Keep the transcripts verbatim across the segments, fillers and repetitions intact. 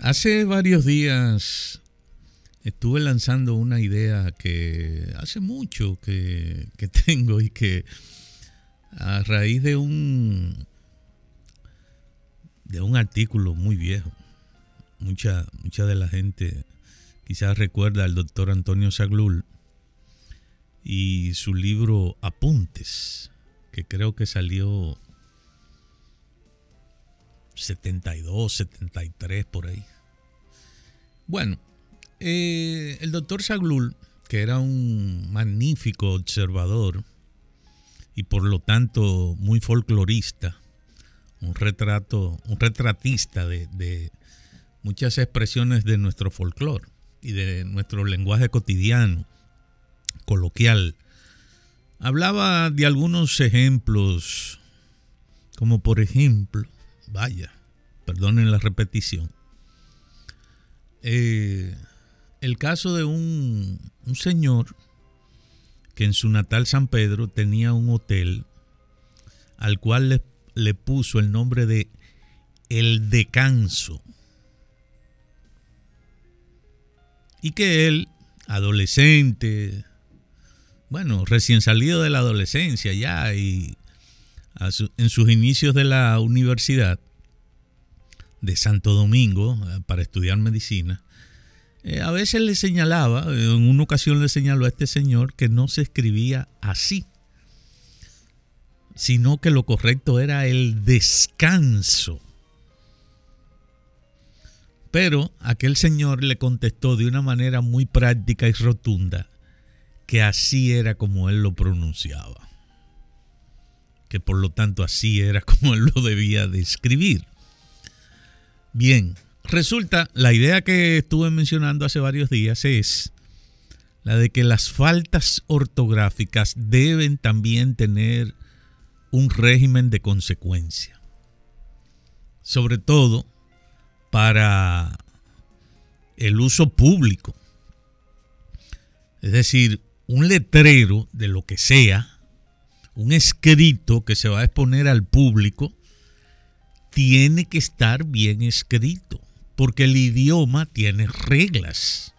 Hace varios días estuve lanzando una idea que hace mucho que, que tengo y que a raíz de un de un artículo muy viejo, mucha mucha de la gente quizás recuerda al doctor Antonio Zaghloul y su libro Apuntes, que creo que salió setenta y dos, setenta y tres por ahí. Bueno, eh, el doctor Zaghloul, que era un magnífico observador y por lo tanto muy folclorista, un retrato, un retratista de, de muchas expresiones de nuestro folclore y de nuestro lenguaje cotidiano, coloquial, hablaba de algunos ejemplos, como por ejemplo, vaya, perdonen la repetición, eh, el caso de un, un señor que en su natal San Pedro tenía un hotel al cual le, le puso el nombre de El Descanso, y que él, adolescente, bueno, recién salido de la adolescencia ya y a su, en sus inicios de la universidad de Santo Domingo para estudiar medicina, eh, a veces le señalaba, en una ocasión le señaló a este señor que no se escribía así, sino que lo correcto era el descanso. Pero aquel señor le contestó de una manera muy práctica y rotunda que así era como él lo pronunciaba, que por lo tanto así era como él lo debía de escribir. Bien, resulta, la idea que estuve mencionando hace varios días es la de que las faltas ortográficas deben también tener un régimen de consecuencia, sobre todo para el uso público. Es decir, un letrero de lo que sea, un escrito que se va a exponer al público, tiene que estar bien escrito, porque el idioma tiene reglas.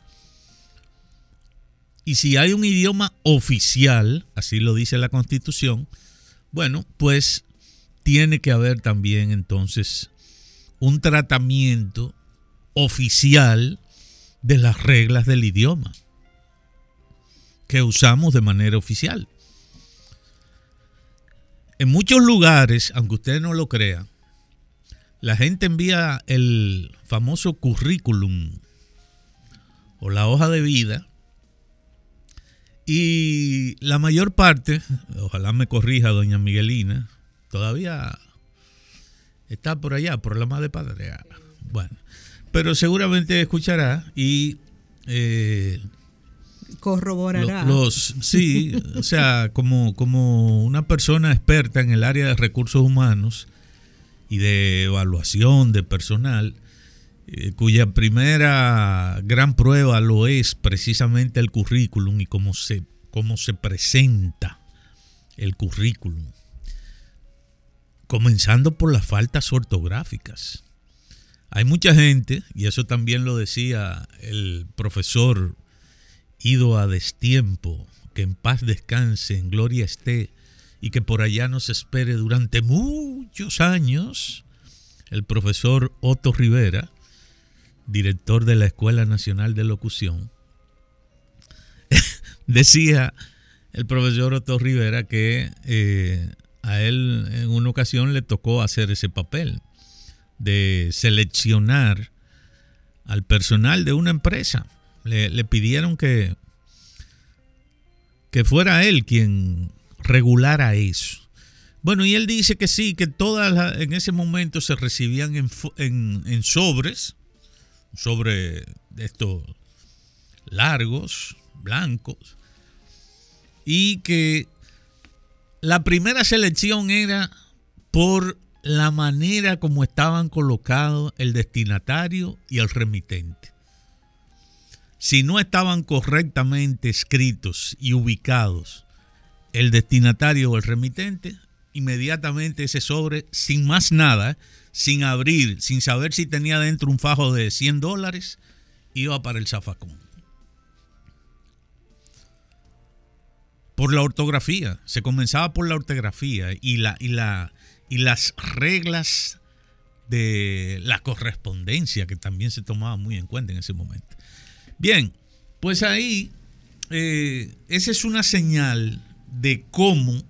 Y si hay un idioma oficial, así lo dice la Constitución, bueno, pues tiene que haber también entonces un tratamiento oficial de las reglas del idioma que usamos de manera oficial. En muchos lugares, aunque usted no lo crea, la gente envía el famoso currículum o la hoja de vida y la mayor parte, ojalá me corrija doña Miguelina, todavía está por allá, por la madre patria. Bueno, pero seguramente escuchará y eh, corroborará. Los, sí, o sea, como, como una persona experta en el área de recursos humanos y de evaluación de personal, eh, cuya primera gran prueba lo es precisamente el currículum y cómo se, cómo se presenta el currículum. Comenzando por las faltas ortográficas. Hay mucha gente, y eso también lo decía el profesor Ido a destiempo, que en paz descanse, en gloria esté, y que por allá nos espere durante muchos años, el profesor Otto Rivera, director de la Escuela Nacional de Locución. Decía el profesor Otto Rivera que eh, a él en una ocasión le tocó hacer ese papel de seleccionar al personal de una empresa. Le, le pidieron que, que fuera él quien regulara eso. Bueno, y él dice que sí, que todas las, en ese momento se recibían en, en, en sobres, sobre estos largos, blancos, y que la primera selección era por la manera como estaban colocados el destinatario y el remitente. Si no estaban correctamente escritos y ubicados el destinatario o el remitente, inmediatamente ese sobre, sin más nada, sin abrir, sin saber si tenía dentro un fajo de cien dólares, iba para el zafacón. Por la ortografía, se comenzaba por la ortografía y, la, y, la, y las reglas de la correspondencia, que también se tomaba muy en cuenta en ese momento. Bien, pues ahí, eh, esa es una señal de cómo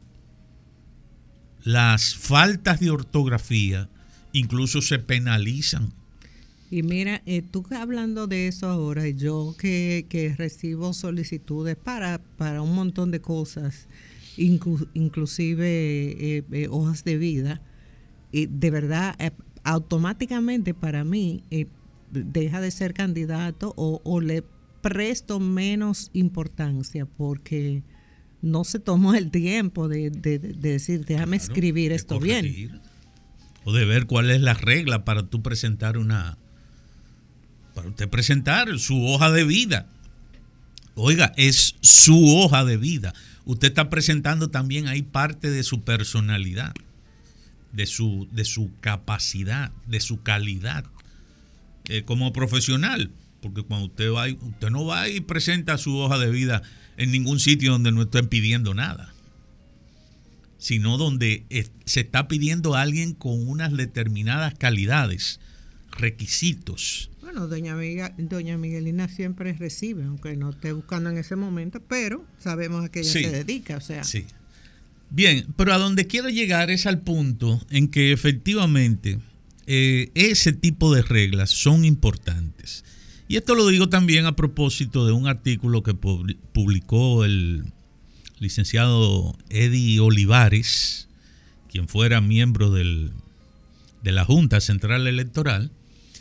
las faltas de ortografía incluso se penalizan. Y mira, eh, tú hablando de eso ahora, yo que, que recibo solicitudes para, para un montón de cosas, inclu, inclusive eh, eh, hojas de vida, y de verdad, eh, automáticamente para mí eh, deja de ser candidato o, o le presto menos importancia porque no se tomó el tiempo de, de, de decir, déjame claro, escribir esto bien. O de ver cuál es la regla para tú presentar una, para usted presentar su hoja de vida. Oiga, es su hoja de vida. Usted está presentando también ahí parte de su personalidad, de su, de su capacidad, de su calidad eh, como profesional. Porque cuando usted va, usted no va y presenta su hoja de vida en ningún sitio donde no estén pidiendo nada, sino donde es, se está pidiendo a alguien con unas determinadas calidades, requisitos. Bueno, doña, Amiga, doña Miguelina siempre recibe, aunque no esté buscando en ese momento, pero sabemos a qué ella sí, se dedica, o sea. Sí. Bien, pero a donde quiero llegar es al punto en que efectivamente eh, ese tipo de reglas son importantes. Y esto lo digo también a propósito de un artículo que publicó el licenciado Eddie Olivares, quien fuera miembro del, de la Junta Central Electoral,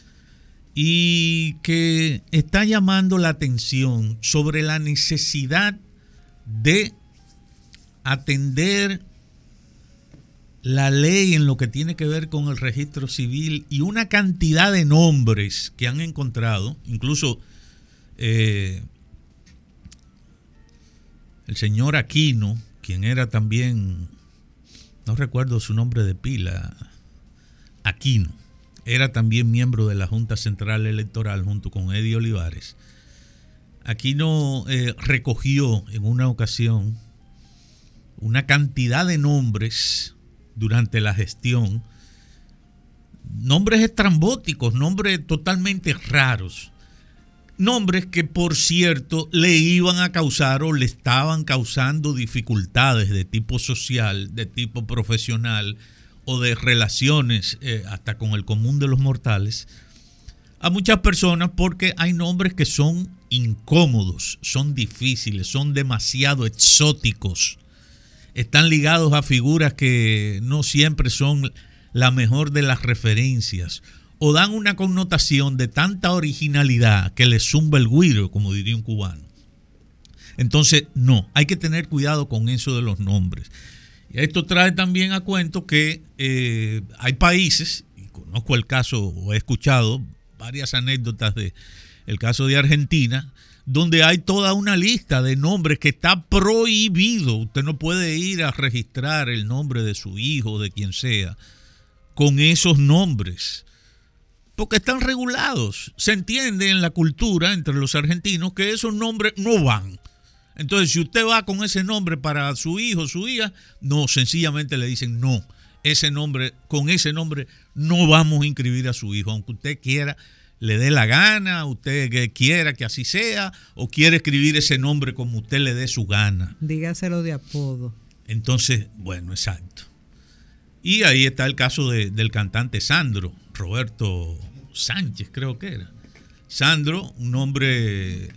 y que está llamando la atención sobre la necesidad de atender la ley en lo que tiene que ver con el registro civil y una cantidad de nombres que han encontrado, incluso eh, el señor Aquino, quien era también, no recuerdo su nombre de pila, Aquino, era también miembro de la Junta Central Electoral junto con Eddie Olivares. Aquino eh, recogió en una ocasión una cantidad de nombres durante la gestión, nombres estrambóticos, nombres totalmente raros, nombres que por cierto le iban a causar o le estaban causando dificultades de tipo social, de tipo profesional o de relaciones eh, hasta con el común de los mortales a muchas personas, porque hay nombres que son incómodos, son difíciles, son demasiado exóticos. Están ligados a figuras que no siempre son la mejor de las referencias o dan una connotación de tanta originalidad que le zumba el güiro, como diría un cubano. Entonces, no, hay que tener cuidado con eso de los nombres. Y esto trae también a cuento que eh, hay países, y conozco el caso o he escuchado varias anécdotas de el caso de Argentina, donde hay toda una lista de nombres que está prohibido. Usted no puede ir a registrar el nombre de su hijo, de quien sea, con esos nombres, porque están regulados. Se entiende en la cultura entre los argentinos que esos nombres no van. Entonces, si usted va con ese nombre para su hijo, su hija, no, sencillamente le dicen no, ese nombre, con ese nombre no vamos a inscribir a su hijo, aunque usted quiera, le dé la gana, usted que quiera que así sea, o quiere escribir ese nombre como usted le dé su gana. Dígaselo de apodo. Entonces, bueno, exacto. Y ahí está el caso de, del cantante Sandro, Roberto Sánchez creo que era. Sandro, un nombre,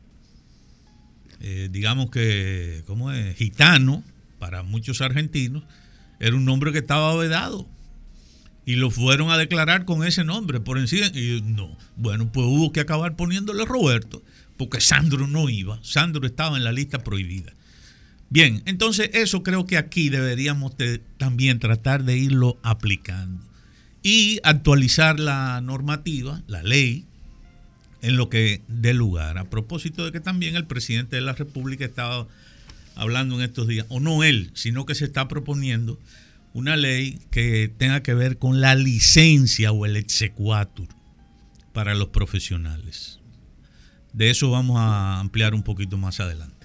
eh, digamos que, ¿cómo es? Gitano, para muchos argentinos, era un nombre que estaba vedado. Y lo fueron a declarar con ese nombre por encima. Y no, bueno, pues hubo que acabar poniéndole Roberto, porque Sandro no iba. Sandro estaba en la lista prohibida. Bien, entonces eso creo que aquí deberíamos de, también tratar de irlo aplicando. Y actualizar la normativa, la ley, en lo que dé lugar. A propósito de que también el presidente de la República estaba hablando en estos días, o no él, sino que se está proponiendo una ley que tenga que ver con la licencia o el exequatur para los profesionales. De eso vamos a ampliar un poquito más adelante.